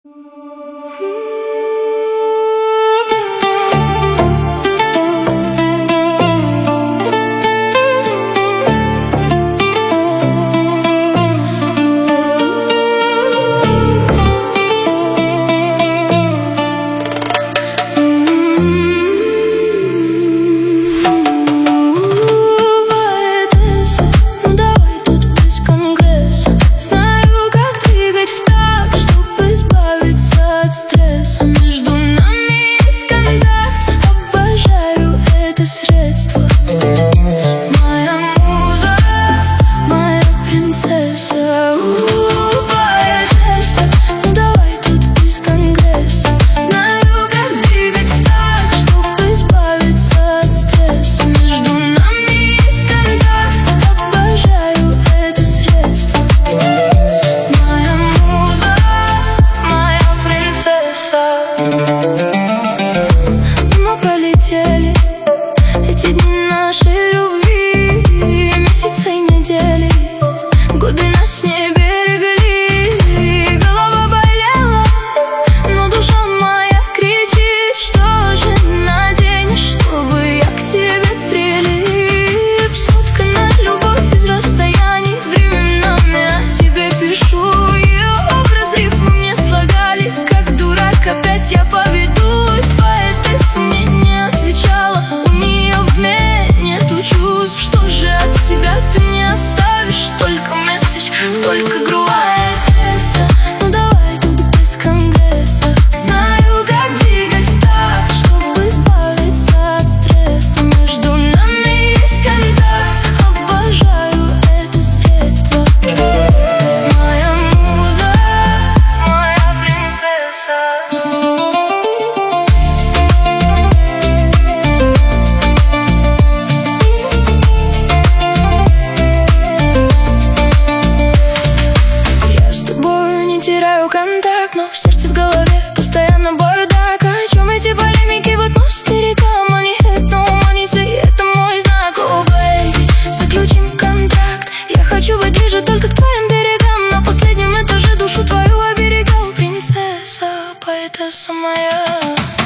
Между нами скандал, обожаю это средство. Моя муза, моя принцесса, поэтесса. Ну давай тут без конгресса. Знаю, как двигать в такт, чтобы избавиться от стресса. Между нами скандал, обожаю это средство. Моя муза, моя принцесса. Мы пролетели эти дни нашей любви, месяцы и недели, годы нас не берегли. Голова болела, но душа моя кричит: что же наденешь, чтобы я к тебе прилип? Соткана любовь из расстояний, временами о тебе пишу. Ее образ рифмы мне слагали, как дурак опять я поведусь. Поэтесса мне не отвечала, у нее в уме нету чувств. Что же от себя ты мне оставишь? Только месседж, только грубая поэтесса. Ну давай тут без конгресса. Знаю, как двигать в такт, чтобы избавиться от стресса. Между нами есть контакт, обожаю это средство. Моя муза, моя принцесса. Теряю контакт, но в сердце, в голове постоянно бардак. О чем эти полемики в атмосферикам? Money hit, no money say, это мой знак. Oh baby, заключим контракт. Я хочу быть ближе только к твоим берегам. На последнем этаже душу твою оберегал. Принцесса, поэтесса моя.